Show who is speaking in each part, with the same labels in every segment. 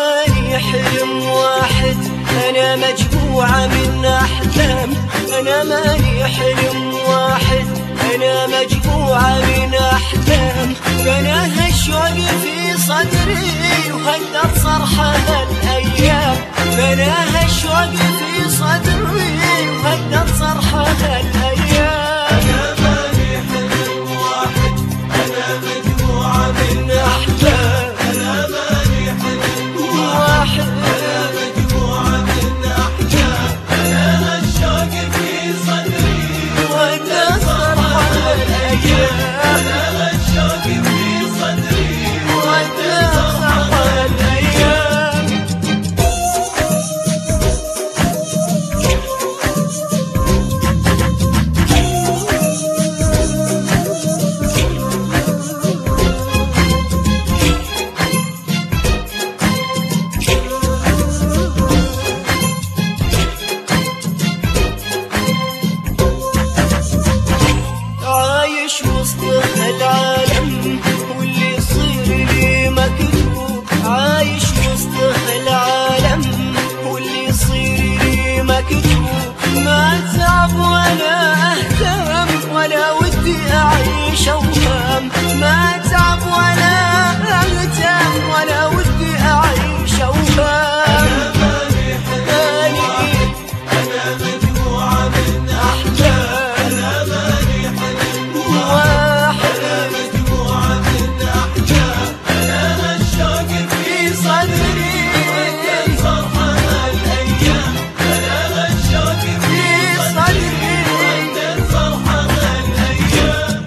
Speaker 1: مالي حلم واحد، أنا مجموعة من أحلام. أنا مالي حلم واحد، أنا مجموعة من أحلام. بناها الشوق في صدري وهدت صرحها الأيام. بناها الشوق في صدري وهدت صرحها الأيام.
Speaker 2: أنا مالي حلم واحد، أنا مجموعة من أحلام. أنا مالي حلم واحد، أنا مجموعة من أحلام. بناها الشوق في صدري
Speaker 1: وهدت صرحها الأيام.
Speaker 2: بناها الشوق في صدري
Speaker 1: وهدت صرحها الأيام. عايش وسط هالعالم واللي يصير لي مكتوب. عايش وسط هالعالم واللي يصير لي مكتوب. ما اتعب ولا اهتم ولا ودي اعيش اوهام. ما اتعب ولا اهتم ولا ودي اعيش اوهام.
Speaker 2: أنا مجموعة من أحلام. أنا مالي حلم واحد، أنا مجموعة من أحلام. بناها الشوق في صدري وهدت صرحها الأيام. بناها الشوق في صدري وهدت صرحها الأيام.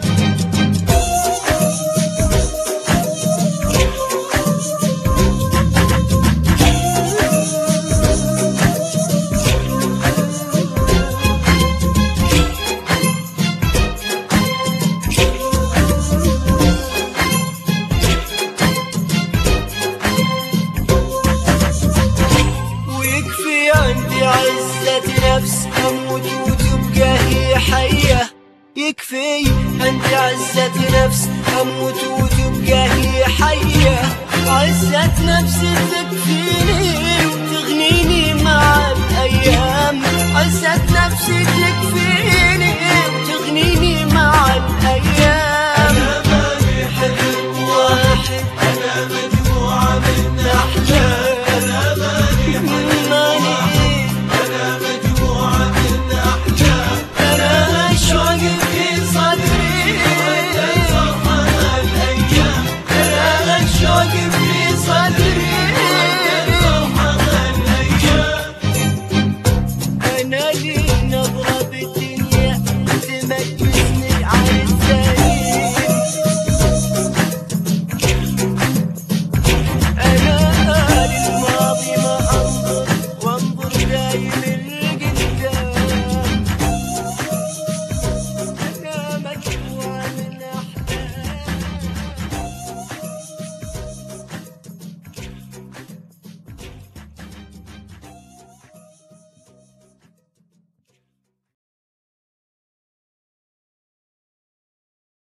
Speaker 1: ويكفي عندي عزة نفس أموت وتبقى هي حية. يكفي عندي عزة نفس أموت وتبقى هي حية. عزة نفس تكفي